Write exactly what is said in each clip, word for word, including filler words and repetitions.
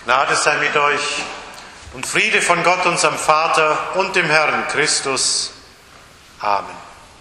Gnade sei mit euch und Friede von Gott, unserem Vater und dem Herrn Christus. Amen.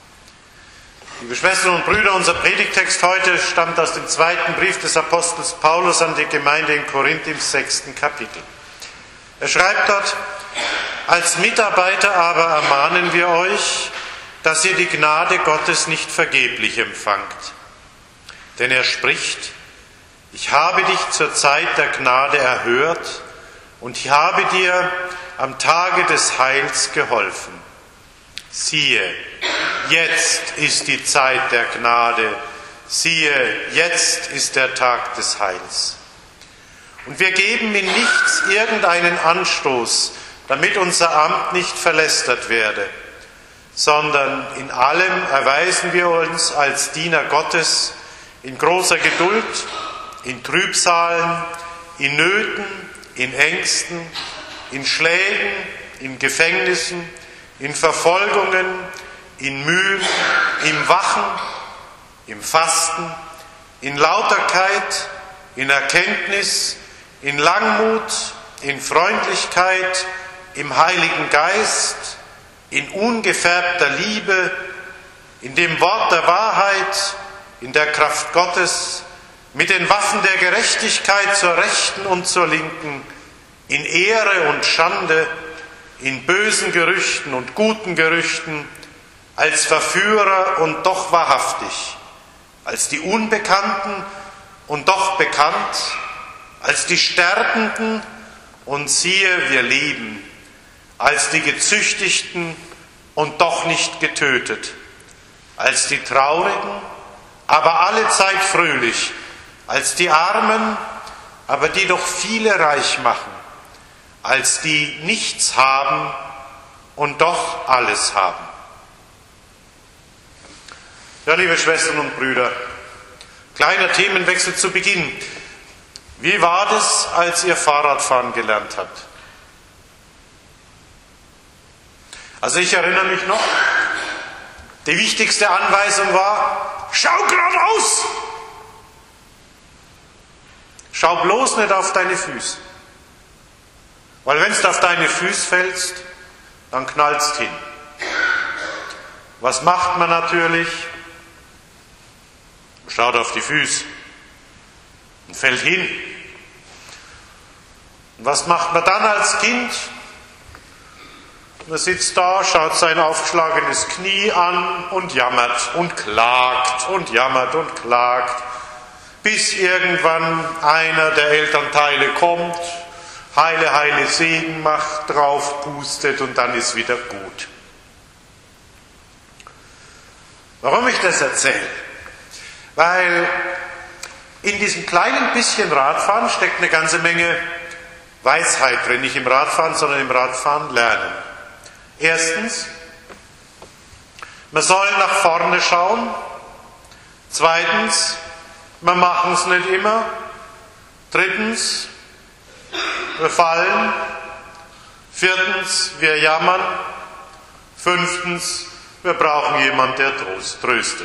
Liebe Schwestern und Brüder, unser Predigtext heute stammt aus dem zweiten Brief des Apostels Paulus an die Gemeinde in Korinth im sechsten Kapitel. Er schreibt dort: Als Mitarbeiter aber ermahnen wir euch, dass ihr die Gnade Gottes nicht vergeblich empfangt. Denn er spricht: Ich habe dich zur Zeit der Gnade erhört und ich habe dir am Tage des Heils geholfen. Siehe, jetzt ist die Zeit der Gnade. Siehe, jetzt ist der Tag des Heils. Und wir geben in nichts irgendeinen Anstoß, damit unser Amt nicht verlästert werde, sondern in allem erweisen wir uns als Diener Gottes in großer Geduld, in Trübsalen, in Nöten, in Ängsten, in Schlägen, in Gefängnissen, in Verfolgungen, in Mühen, im Wachen, im Fasten, in Lauterkeit, in Erkenntnis, in Langmut, in Freundlichkeit, im Heiligen Geist, in ungefärbter Liebe, in dem Wort der Wahrheit, in der Kraft Gottes, mit den Waffen der Gerechtigkeit zur Rechten und zur Linken, in Ehre und Schande, in bösen Gerüchten und guten Gerüchten, als Verführer und doch wahrhaftig, als die Unbekannten und doch bekannt, als die Sterbenden und siehe, wir leben, als die Gezüchtigten und doch nicht getötet, als die Traurigen, aber allezeit fröhlich, als die Armen, aber die doch viele reich machen, als die nichts haben und doch alles haben. Ja, liebe Schwestern und Brüder, kleiner Themenwechsel zu Beginn. Wie war das, als ihr Fahrradfahren gelernt habt? Also ich erinnere mich noch, die wichtigste Anweisung war: Schau geradeaus! Schau bloß nicht auf deine Füße. Weil wenn du auf deine Füße fällst, dann knallst hin. Was macht man natürlich? Schaut auf die Füße und fällt hin. Und was macht man dann als Kind? Man sitzt da, schaut sein aufgeschlagenes Knie an und jammert und klagt und jammert und klagt, bis irgendwann einer der Elternteile kommt, heile, heile Segen macht, drauf pustet und dann ist wieder gut. Warum ich das erzähle? Weil in diesem kleinen bisschen Radfahren steckt eine ganze Menge Weisheit drin, nicht im Radfahren, sondern im Radfahren lernen. Erstens, man soll nach vorne schauen. Zweitens, wir machen es nicht immer. Drittens, wir fallen. Viertens, wir jammern. Fünftens, wir brauchen jemanden, der tröstet.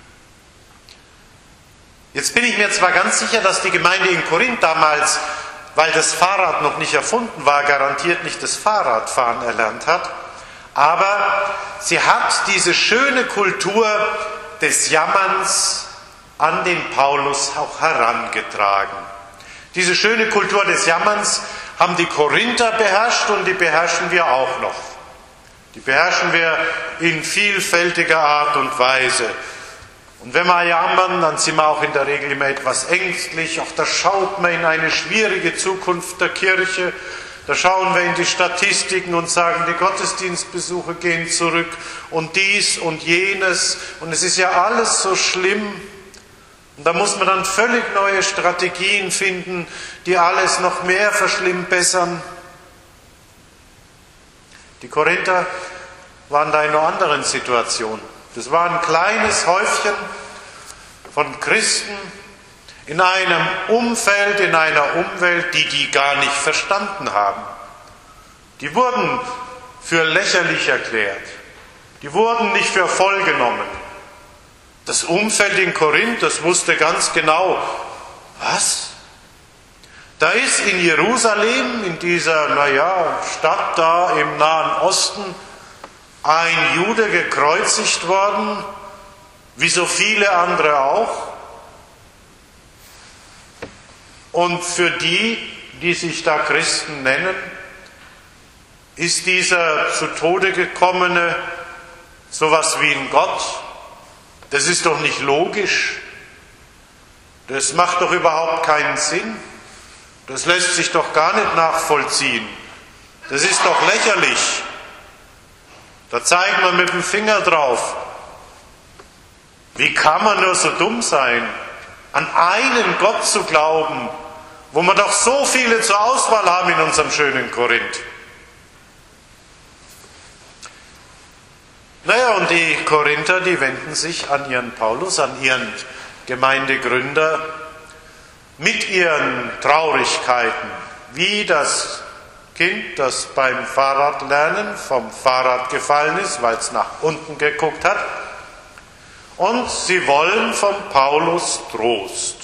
Jetzt bin ich mir zwar ganz sicher, dass die Gemeinde in Korinth damals, weil das Fahrrad noch nicht erfunden war, garantiert nicht das Fahrradfahren erlernt hat, aber sie hat diese schöne Kultur des Jammerns an den Paulus auch herangetragen. Diese schöne Kultur des Jammerns haben die Korinther beherrscht und die beherrschen wir auch noch. Die beherrschen wir in vielfältiger Art und Weise. Und wenn wir jammern, dann sind wir auch in der Regel immer etwas ängstlich. Auch da schaut man in eine schwierige Zukunft der Kirche. Da schauen wir in die Statistiken und sagen, die Gottesdienstbesuche gehen zurück und dies und jenes. Und es ist ja alles so schlimm. Und da muss man dann völlig neue Strategien finden, die alles noch mehr verschlimmbessern. Die Korinther waren da in einer anderen Situation. Das war ein kleines Häufchen von Christen in einem Umfeld, in einer Umwelt, die die gar nicht verstanden haben. Die wurden für lächerlich erklärt. Die wurden nicht für voll genommen. Das Umfeld in Korinth, das wusste ganz genau, was? Da ist in Jerusalem, in dieser, naja, Stadt da im Nahen Osten, ein Jude gekreuzigt worden, wie so viele andere auch. Und für die, die sich da Christen nennen, ist dieser zu Tode gekommene sowas wie ein Gott. Das ist doch nicht logisch. Das macht doch überhaupt keinen Sinn. Das lässt sich doch gar nicht nachvollziehen. Das ist doch lächerlich. Da zeigt man mit dem Finger drauf. Wie kann man nur so dumm sein, an einen Gott zu glauben, wo wir doch so viele zur Auswahl haben in unserem schönen Korinth? Naja, und die Korinther, die wenden sich an ihren Paulus, an ihren Gemeindegründer, mit ihren Traurigkeiten, wie das Kind, das beim Fahrradlernen vom Fahrrad gefallen ist, weil es nach unten geguckt hat. Und sie wollen vom Paulus Trost.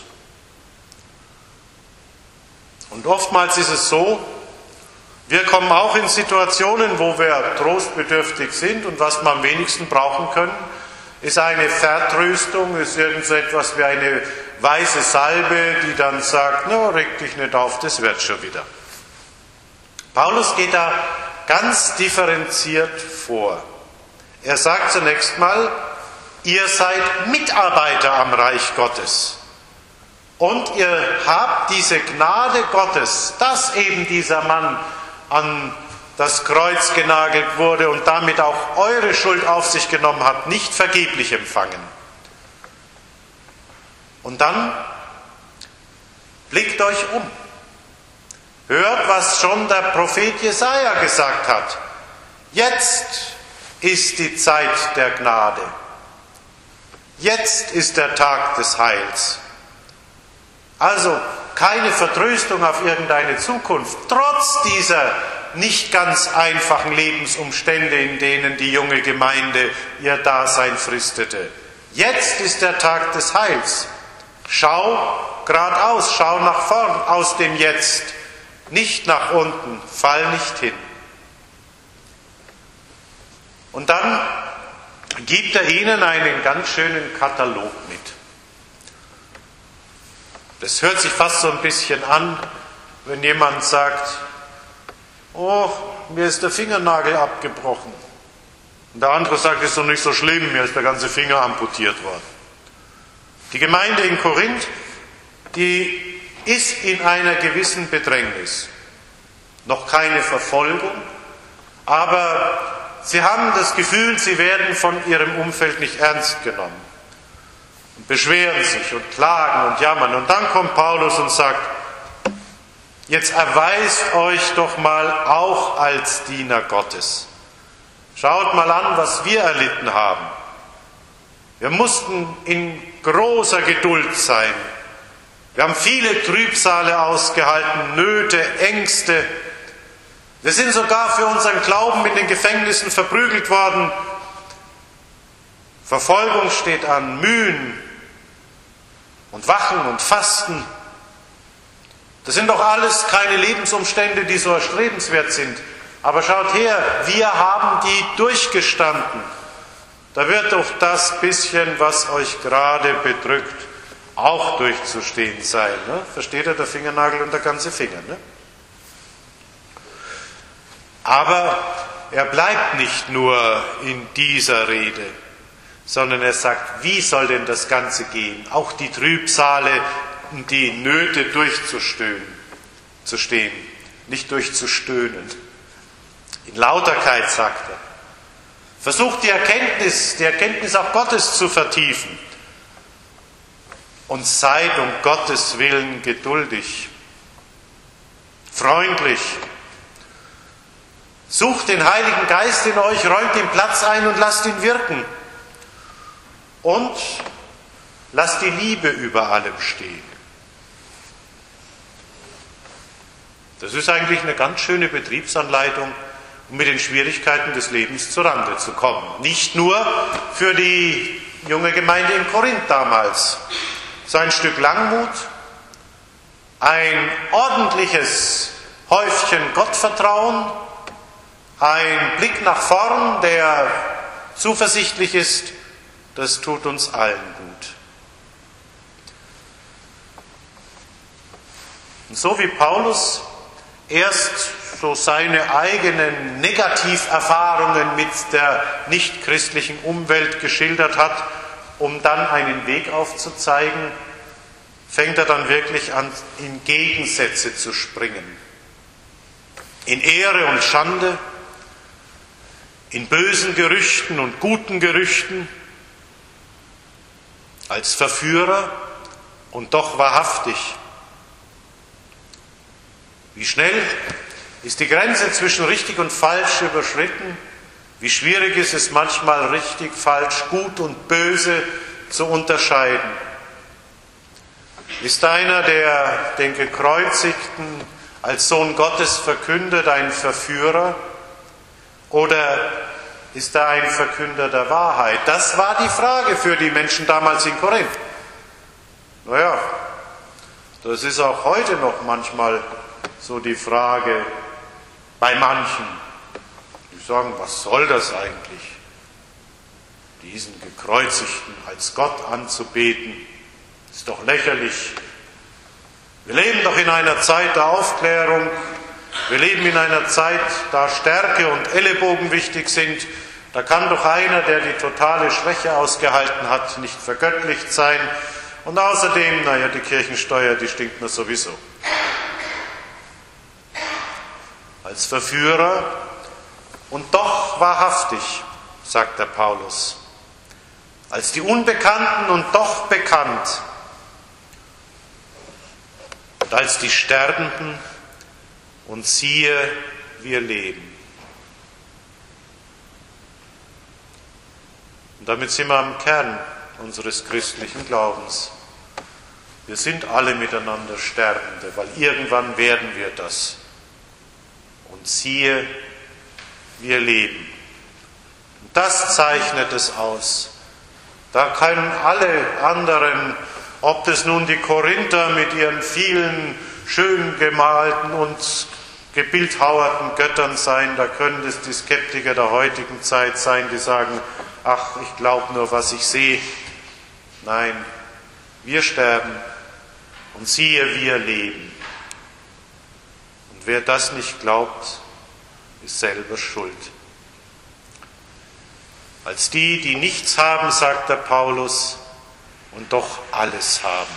Und oftmals ist es so, wir kommen auch in Situationen, wo wir trostbedürftig sind, und was wir am wenigsten brauchen können, ist eine Vertröstung, ist irgend so etwas wie eine weiße Salbe, die dann sagt, no, reg dich nicht auf, das wird schon wieder. Paulus geht da ganz differenziert vor. Er sagt zunächst mal, ihr seid Mitarbeiter am Reich Gottes. Und ihr habt diese Gnade Gottes, dass eben dieser Mann an das Kreuz genagelt wurde und damit auch eure Schuld auf sich genommen hat, nicht vergeblich empfangen. Und dann blickt euch um. Hört, was schon der Prophet Jesaja gesagt hat. Jetzt ist die Zeit der Gnade. Jetzt ist der Tag des Heils. Also keine Vertröstung auf irgendeine Zukunft, trotz dieser nicht ganz einfachen Lebensumstände, in denen die junge Gemeinde ihr Dasein fristete. Jetzt ist der Tag des Heils. Schau geradeaus, schau nach vorn aus dem Jetzt, nicht nach unten, fall nicht hin. Und dann gibt er ihnen einen ganz schönen Katalog mit. Das hört sich fast so ein bisschen an, wenn jemand sagt, oh, mir ist der Fingernagel abgebrochen. Und der andere sagt, es ist doch nicht so schlimm, mir ist der ganze Finger amputiert worden. Die Gemeinde in Korinth, die ist in einer gewissen Bedrängnis. Noch keine Verfolgung, aber sie haben das Gefühl, sie werden von ihrem Umfeld nicht ernst genommen. Und beschweren sich und klagen und jammern. Und dann kommt Paulus und sagt, jetzt erweist euch doch mal auch als Diener Gottes. Schaut mal an, was wir erlitten haben. Wir mussten in großer Geduld sein. Wir haben viele Trübsale ausgehalten, Nöte, Ängste. Wir sind sogar für unseren Glauben in den Gefängnissen verprügelt worden. Verfolgung steht an, Mühen und Wachen und Fasten. Das sind doch alles keine Lebensumstände, die so erstrebenswert sind. Aber schaut her, wir haben die durchgestanden. Da wird doch das bisschen, was euch gerade bedrückt, auch durchzustehen sein. Ne? Versteht ihr, der Fingernagel und der ganze Finger? Ne? Aber er bleibt nicht nur in dieser Rede, sondern er sagt, wie soll denn das Ganze gehen? Auch die Trübsale, die Nöte durchzustehen, zu stehen, nicht durchzustöhnen. In Lauterkeit, sagt er. Versucht die Erkenntnis, die Erkenntnis auch Gottes zu vertiefen. Und seid um Gottes Willen geduldig, freundlich. Sucht den Heiligen Geist in euch, räumt ihm Platz ein und lasst ihn wirken. Und lasst die Liebe über allem stehen. Das ist eigentlich eine ganz schöne Betriebsanleitung, um mit den Schwierigkeiten des Lebens zurande zu kommen. Nicht nur für die junge Gemeinde in Korinth damals. So ein Stück Langmut, ein ordentliches Häufchen Gottvertrauen, ein Blick nach vorn, der zuversichtlich ist, das tut uns allen gut. Und so wie Paulus erst so seine eigenen Negativerfahrungen mit der nichtchristlichen Umwelt geschildert hat, um dann einen Weg aufzuzeigen, fängt er dann wirklich an, in Gegensätze zu springen. In Ehre und Schande, in bösen Gerüchten und guten Gerüchten, als Verführer und doch wahrhaftig. Wie schnell ist die Grenze zwischen richtig und falsch überschritten? Wie schwierig ist es manchmal, richtig, falsch, gut und böse zu unterscheiden? Ist einer, der den Gekreuzigten als Sohn Gottes verkündet, ein Verführer? Oder ist er ein Verkünder der Wahrheit? Das war die Frage für die Menschen damals in Korinth. Naja, das ist auch heute noch manchmal so die Frage bei manchen. Die sagen, was soll das eigentlich? Diesen Gekreuzigten als Gott anzubeten, ist doch lächerlich. Wir leben doch in einer Zeit der Aufklärung. Wir leben in einer Zeit, da Stärke und Ellenbogen wichtig sind. Da kann doch einer, der die totale Schwäche ausgehalten hat, nicht vergöttlicht sein. Und außerdem, naja, die Kirchensteuer, die stinkt mir sowieso. Als Verführer und doch wahrhaftig, sagt der Paulus. Als die Unbekannten und doch bekannt. Und als die Sterbenden und siehe, wir leben. Und damit sind wir am Kern unseres christlichen Glaubens. Wir sind alle miteinander Sterbende, weil irgendwann werden wir das. Und siehe, wir leben. Und das zeichnet es aus. Da können alle anderen, ob das nun die Korinther mit ihren vielen schön gemalten und gebildhauerten Göttern sein, da können es die Skeptiker der heutigen Zeit sein, die sagen, ach, ich glaube nur, was ich sehe. Nein, wir sterben und siehe, wir leben. Und wer das nicht glaubt, ist selber schuld. Als die, die nichts haben, sagt der Paulus, und doch alles haben.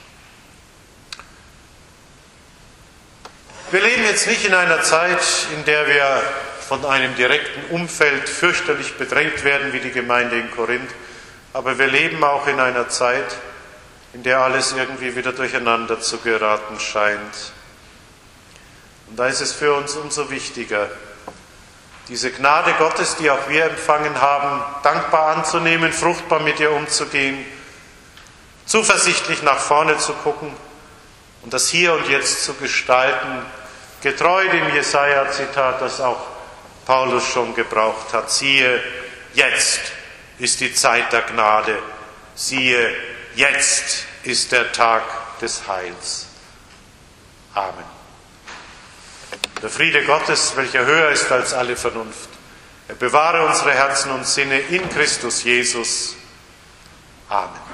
Wir leben jetzt nicht in einer Zeit, in der wir von einem direkten Umfeld fürchterlich bedrängt werden, wie die Gemeinde in Korinth, aber wir leben auch in einer Zeit, in der alles irgendwie wieder durcheinander zu geraten scheint. Und da ist es für uns umso wichtiger, diese Gnade Gottes, die auch wir empfangen haben, dankbar anzunehmen, fruchtbar mit ihr umzugehen, zuversichtlich nach vorne zu gucken und das Hier und Jetzt zu gestalten, getreu dem Jesaja-Zitat, das auch Paulus schon gebraucht hat. Siehe, jetzt ist die Zeit der Gnade. Siehe, jetzt ist der Tag des Heils. Amen. Der Friede Gottes, welcher höher ist als alle Vernunft, er bewahre unsere Herzen und Sinne in Christus Jesus. Amen.